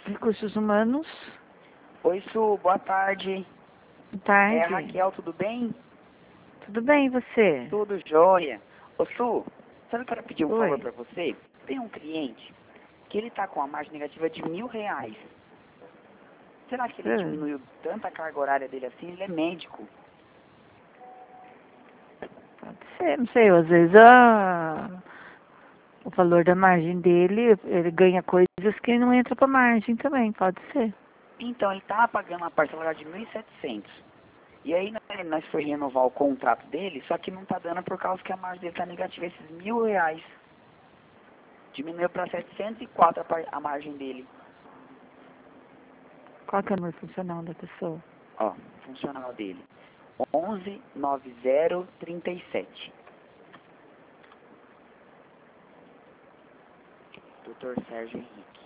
Recursos Humanos. Oi, Su, boa tarde. Boa tarde. É a Raquel, tudo bem? Tudo bem, e você? Tudo jóia. Ô, Su, sabe que eu quero pedir um Oi. favor pra você? Tem um cliente que ele tá com a margem negativa de R$ 1.000. Será que ele diminuiu tanta carga horária dele assim? Ele é médico. Pode ser, não sei, às vezes o valor da margem dele, ele ganha coisas que não entram pra margem também, pode ser. Então, ele tá pagando uma parcela de 1.700. E aí nós foi renovar o contrato dele, só que não tá dando por causa que a margem dele tá negativa, esses R$ 1.000. Diminuiu para 704 a margem dele. Qual que é o número funcional da pessoa? Ó, funcional dele. 119037. Dr. Sérgio Henrique.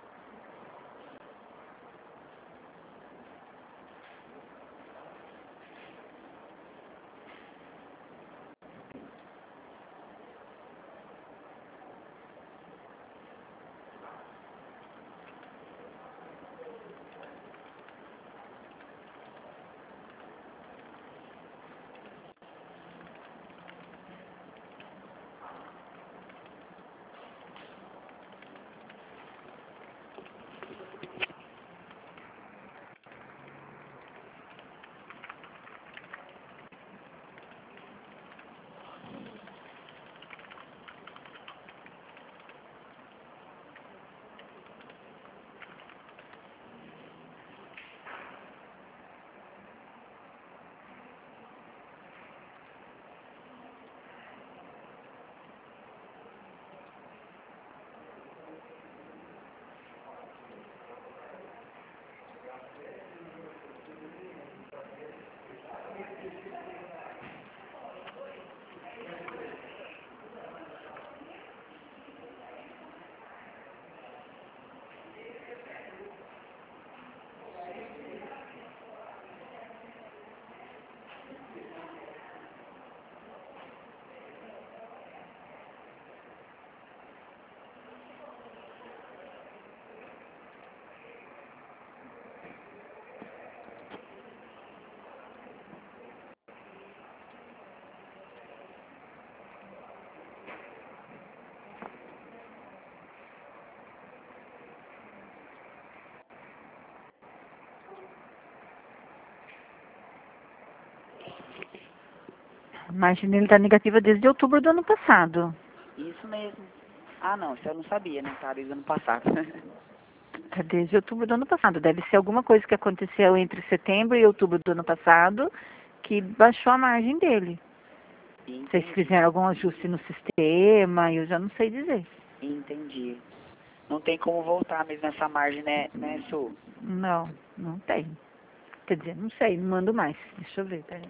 A margem dele tá negativa desde outubro do ano passado. Isso mesmo. Ah, não, isso eu não sabia, né? Tá desde o ano passado. Tá desde outubro do ano passado. Deve ser alguma coisa que aconteceu entre setembro e outubro do ano passado que baixou a margem dele. Não sei se Entendi. fizeram algum ajuste no sistema, eu já não sei dizer. Entendi. Não tem como voltar mesmo essa margem, né, Su? Não, não tem. Quer dizer, não sei, não mando mais. Deixa eu ver, peraí.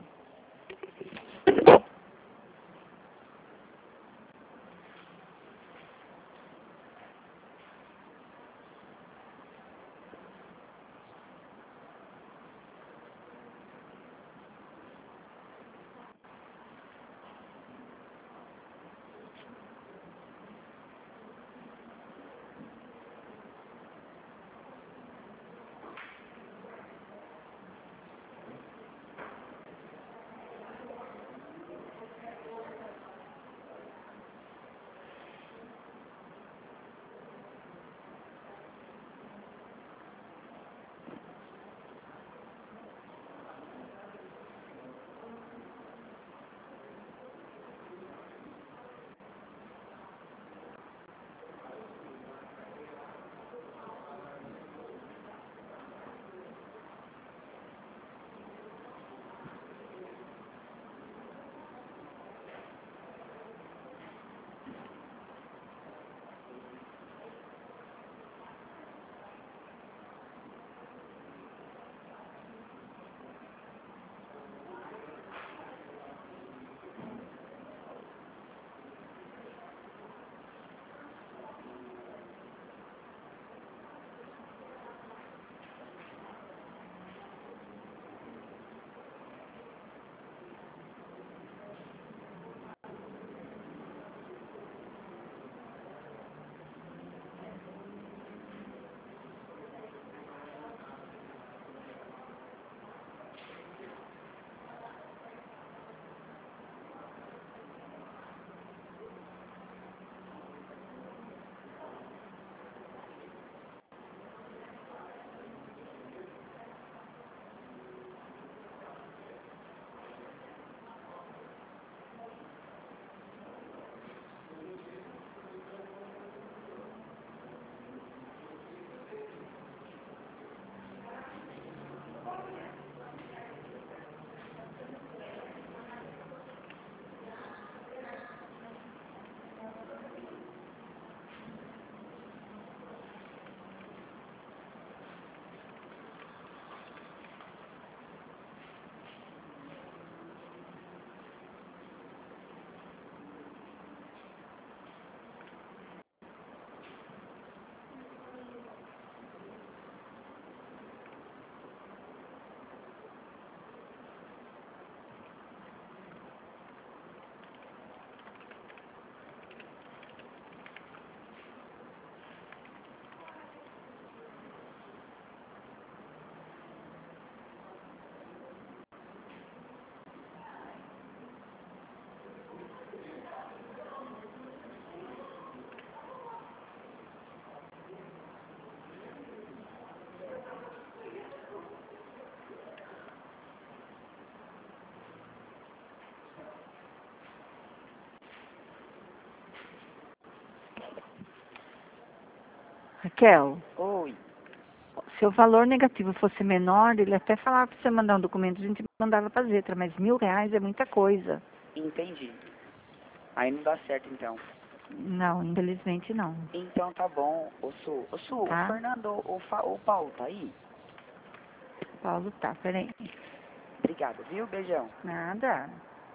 Raquel, Oi. se o valor negativo fosse menor, ele até falava para você mandar um documento, a gente mandava para Zetra, mas R$ 1.000 é muita coisa. Entendi. Aí não dá certo, então. Não, infelizmente não. Então tá bom, o Tá? Fernando, o Paulo tá aí? Paulo, tá, peraí. Obrigado, viu? Beijão. Nada.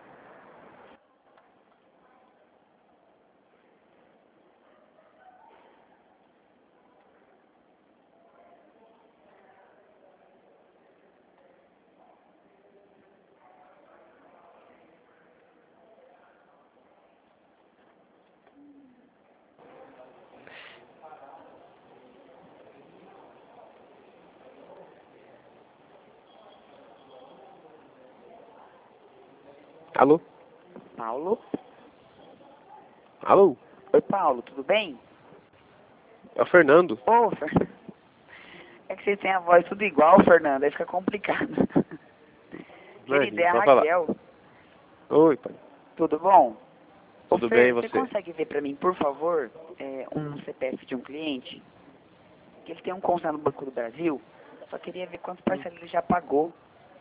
Alô? Paulo? Alô? Oi, Paulo, tudo bem? É o Fernando. Ô, Fernando. É que vocês têm a voz tudo igual, Fernando, aí fica complicado. Querida, é Imagina, a pode falar. Raquel. Oi, pai. Tudo bom? Ô, Tudo Fer, bem, e você você? consegue ver pra mim, por favor, um CPF de um cliente? Que ele tem um conta no Banco do Brasil. Só queria ver quantas parcelas ele já pagou.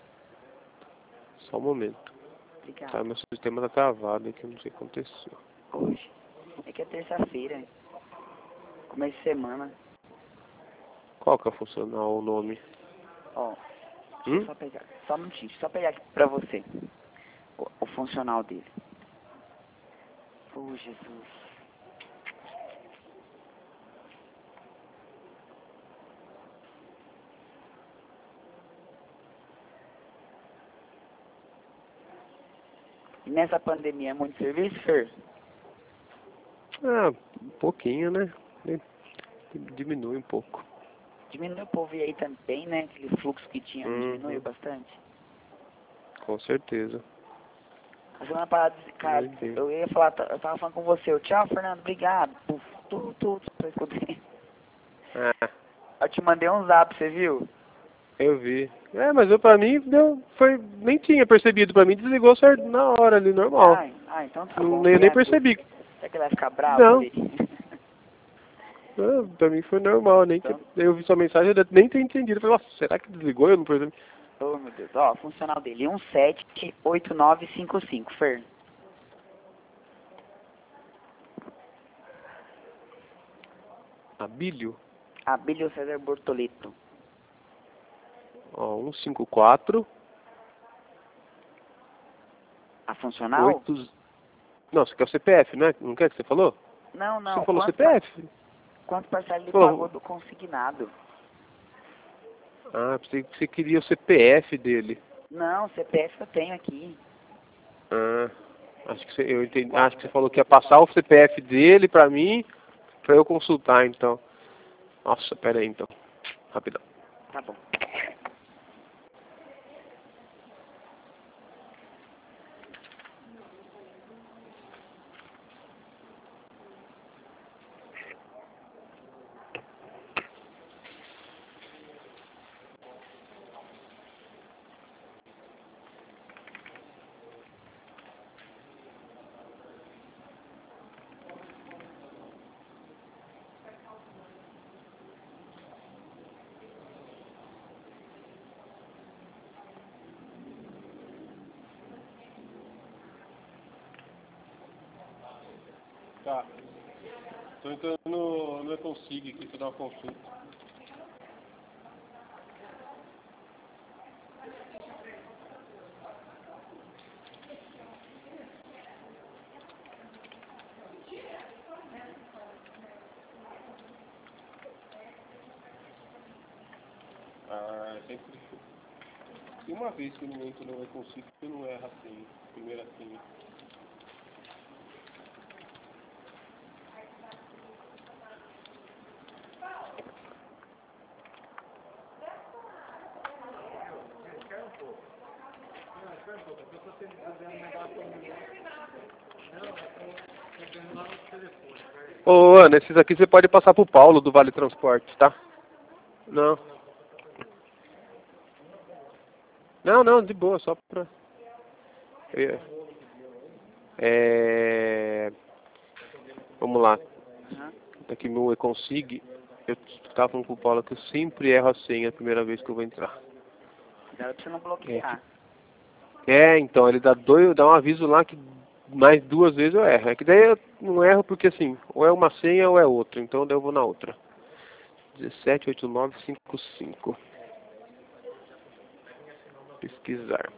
Só um momento. Obrigado. Tá, meu sistema tá travado aqui, eu não sei o que aconteceu. Hoje. É que é terça-feira. Começo de semana. Qual que é o funcional, o nome? Ó, deixa eu só pegar. Só um minutinho, deixa eu só pegar aqui pra você. O funcional dele. Oh, Jesus. E nessa pandemia é muito serviço, Fer? Ah, um pouquinho, né? Diminui um pouco. Diminuiu o povo aí também, né? Aquele fluxo que tinha diminuiu bastante. Com certeza. A semana passada, cara, Entendi. eu ia falar, eu tava falando com você. Tchau, Fernando, obrigado. Puf, tudo, eu escutei. Ah, Eu te mandei um zap, você viu? eu vi. É, mas pra mim, nem tinha percebido. Pra mim, desligou certo na hora ali, normal. Então tá Não, bom. eu nem Obrigado. percebi. Será que ele vai ficar bravo? Não. Falei. Ah, pra mim foi normal, Então, eu vi sua mensagem, eu nem tinha entendido. Eu falei, nossa, será que desligou? Eu não percebi. oh, meu Deus. Ó, funcional dele, 178955, Fer. Abílio? Abílio César Bortoleto. Ó, 154 A funcional? 8. Não, você quer o CPF, né? Não quer que você falou? Não, Você não. falou CPF? Quantos parcelas ele Falou. pagou do consignado? Ah, pensei que você queria o CPF dele. Não, CPF eu tenho aqui. Ah, eu entendi. Acho que você falou que ia passar o CPF dele pra mim, pra eu consultar, então. Nossa, pera aí, então. Rapidão. Tá bom. Tá. Tô entrando no E-Consig aqui pra dar uma consulta. Ah, sempre. Tem uma vez que eu não entro no E-Consig que eu não erro assim. Primeira senha. Ô, Ana, esses aqui você pode passar pro Paulo do Vale Transporte, tá? Não. Não, de boa, só pra... Vamos lá. Uhum. Tá aqui meu E-Consig. Eu tava falando com o Paulo que eu sempre erro a senha a primeira vez que eu vou entrar. Cuidado pra você não bloquear. Então, ele dá um aviso lá que mais 2 vezes eu erro. É que daí eu não erro porque assim, ou é uma senha ou é outra. Então daí eu vou na outra. 178955. Pesquisar.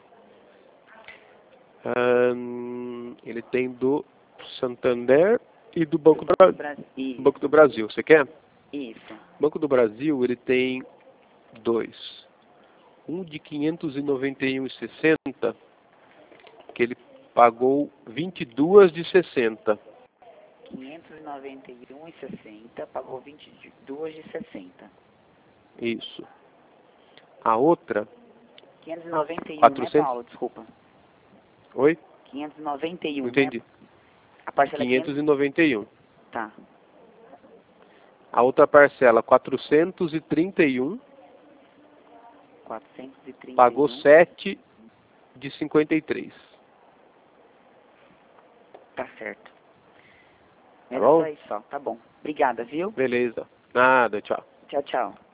Ele tem do Santander e do Banco do Brasil. Você quer? Isso. Banco do Brasil, ele tem 2. Um de 591,60, que ele pagou 22 de 60. 591,60, pagou 22 de 60. Isso. A outra... 591, 400... né, Paulo? Desculpa. Oi? 591, Não entendi. né? A parcela 591. Tá. A outra parcela, 431. 431. Pagou 7 de 53. Tá certo. Tá É bom? isso aí só. Tá bom. Obrigada, viu? Beleza. Nada, tchau. Tchau, tchau.